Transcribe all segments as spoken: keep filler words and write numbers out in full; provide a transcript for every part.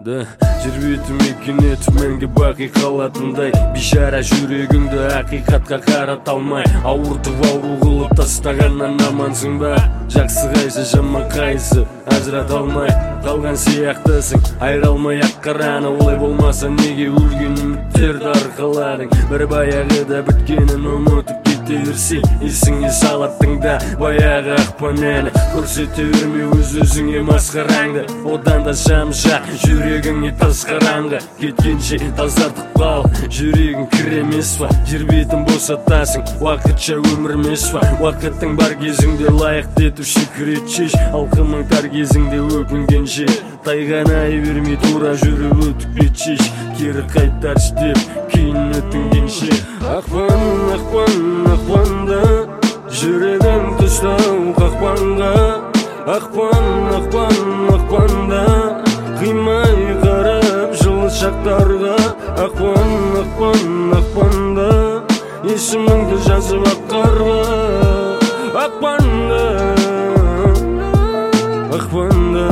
да жер бетім екіне төменге бақи қалатындай бишара жүрегіңді ақиқатқа қарата алмай ауыртып ауру қылып тастағаннан амансың ба жақсы қайсы жаман қайсы ажырата алмай қалған сияқтысың айыра алмай ақ қараны олай болмаса неге өлген үміттерді арқаладың бір баяғыда біткенін ұмытып кете берсең есіңе салаттың да баяғы ақпан әні көрсете берме өз өзіңе масқараңды одан да жам жақ жүрегіңе тас қараңғы кеткенше тазартып қал жүрегің кір емес па жер бетін босатасың уақытша өмір емес па уақыттың бар кезіңде лайықты етіп шекірет шеш алқымың тар кезіңде өкінгенше тайғанай бермей тура жүріп өтіп кет шеш кері қайтаршы деп кейін өтінгенше ақпан ақпан ақпанда жүрегім тұстау қақпанға ақпан ақпан ақпанда қимай қарап жылы шақтарға ақпан ақпан ақпанда есіміңді жазып ақ қарға ақпанда ақпанда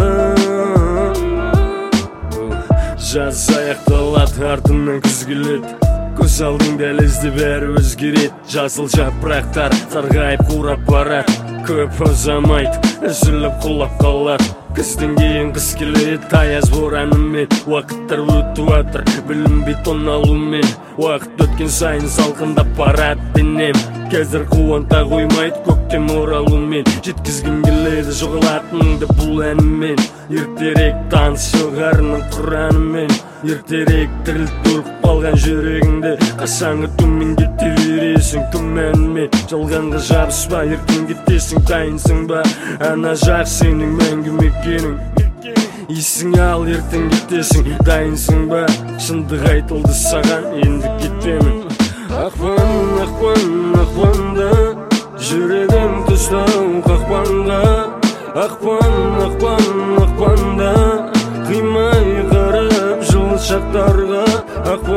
жаз аяқталады артымнан күз келеді көз алдың дәлізді бәрі өзгереді жасыл жапырақтар сарғайып қурап барады көп ұзамайды үзіліп құлап қалады күзден кейін қыс келеді аяз боранымен уақыттар өтіп жатыр білінбей тоналумен уақыт өткен сайын салқындап барады денем қазір қуанта қоймайды көктем оралумен жеткізгім келеді жоғалатыныңды бұл әнімен ертерек таныс шығарының құранымен ертерек тіріліп толқып қалған жүрегіңді қашанғы төмен кете бересің күмәнмен жалғанға жабыспа еркін кетесің дайынсың ба ана жақ сенің мәңгі мекенің есіңе ал ертең кетесің дайынсың ба шындық айтылды саған енді кетемін ақпан ақпан ақпанда жүрегім тұстау қақпанға ақпан ақпан ақпанда қимай қарап жылы шақтарға ақпан